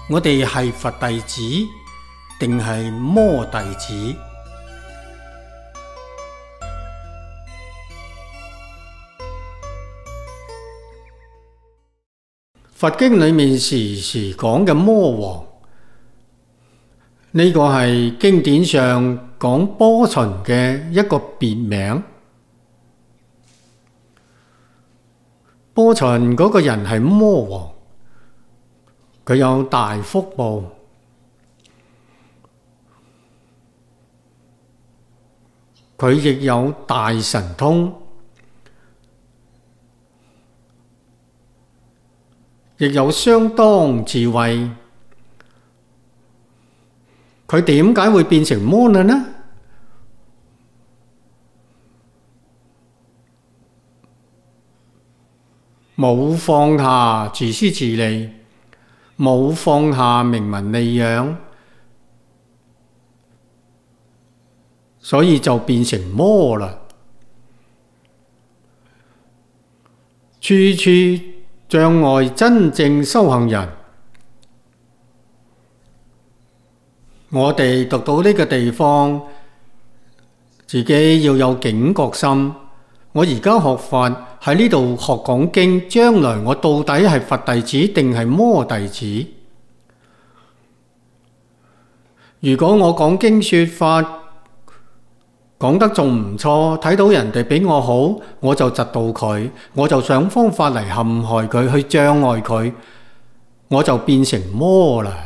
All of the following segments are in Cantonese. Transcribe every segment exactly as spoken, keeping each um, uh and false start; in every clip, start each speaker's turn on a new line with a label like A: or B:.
A: 我哋係佛弟子定係魔弟子？佛經裏面時時講嘅魔王，呢個係經典上講波旬嘅一個別名。波旬嗰個人係魔王，佢有大福報，佢亦有大神通，亦有相當智慧。佢點解會變成魔呢？冇放下自私自利，冇放下名聞利養，所以就變成魔啦。處處障礙真正修行人。我哋讀到呢個地方，自己要有警覺心。我而家學佛喺呢度學講經，將來我到底係佛弟子定係魔弟子？如果我講經說法講得仲唔錯，睇到人哋比我好，我就窒到佢，我就想方法嚟陷害佢，去障礙佢，我就變成魔啦。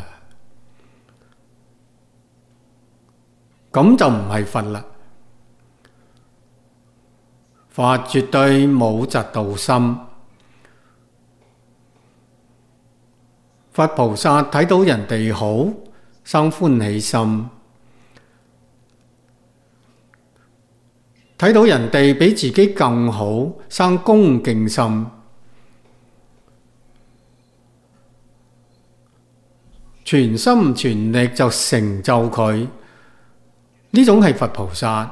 A: 咁就唔係佛啦。佛絕對冇嫉妒心。佛菩薩睇到人哋好，生歡喜心；睇到人哋比自己更好，生恭敬心。全心全力就成就佢，呢種係佛菩薩。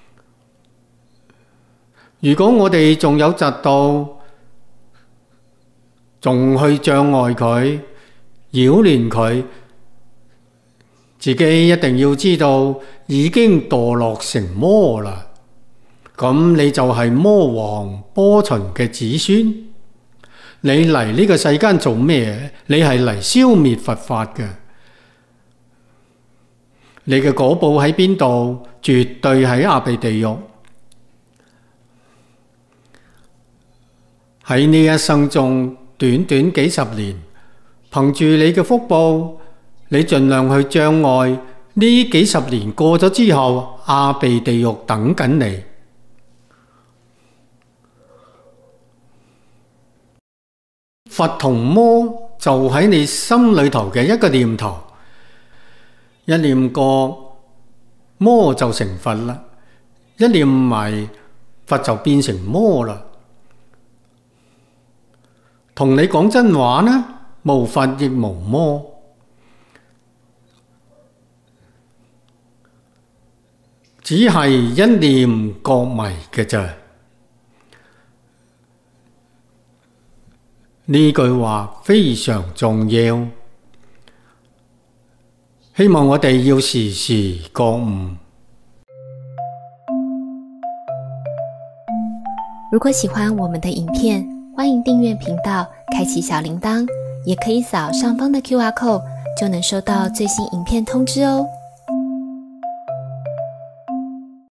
A: 如果我哋仲有嫉妒，仲去障礙佢、擾亂佢，自己一定要知道已經墮落成魔啦。咁你就係魔王波旬嘅子孫。你嚟呢個世間做咩？你係嚟消滅佛法嘅。你嘅果報喺邊度？絕對喺阿鼻地獄。喺呢一生中，短短幾十年，憑住你嘅福報，你盡量去障礙。呢幾十年過咗之後，阿鼻地獄等緊你。佛同魔就喺你心裏頭嘅一個念頭，一念過，魔就成佛啦；一念埋，佛就變成魔啦。同你講真話呢，無佛亦無魔，只係一念覺迷嘅咋。呢句話非常重要，希望我哋要時時覺悟。
B: 如果喜歡我們的影片，歡迎訂閱頻道，開啟小鈴鐺，也可以掃上方的 Q R code，就能收到最新影片通知哦。